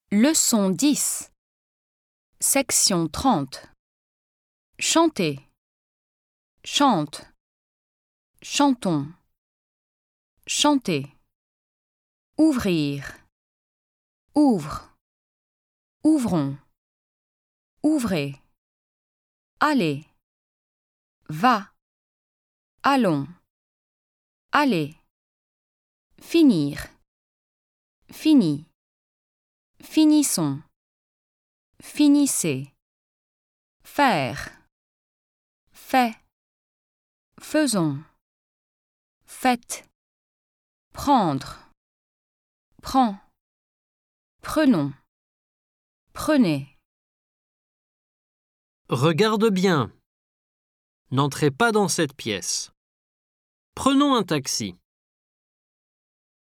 Leçon 10. Section 30. Chanter. Chante. Chantons. Chanter. Ouvrir. Ouvre. Ouvrons. Ouvrez. Allez. Va. Allons. Allez. Finir. Fini. Finissons. Finissez. Faire. Fait. Faisons. Faites. Prendre. Prends. Prenons. Prenez. Regarde bien. N'entrez pas dans cette pièce. Prenons un taxi.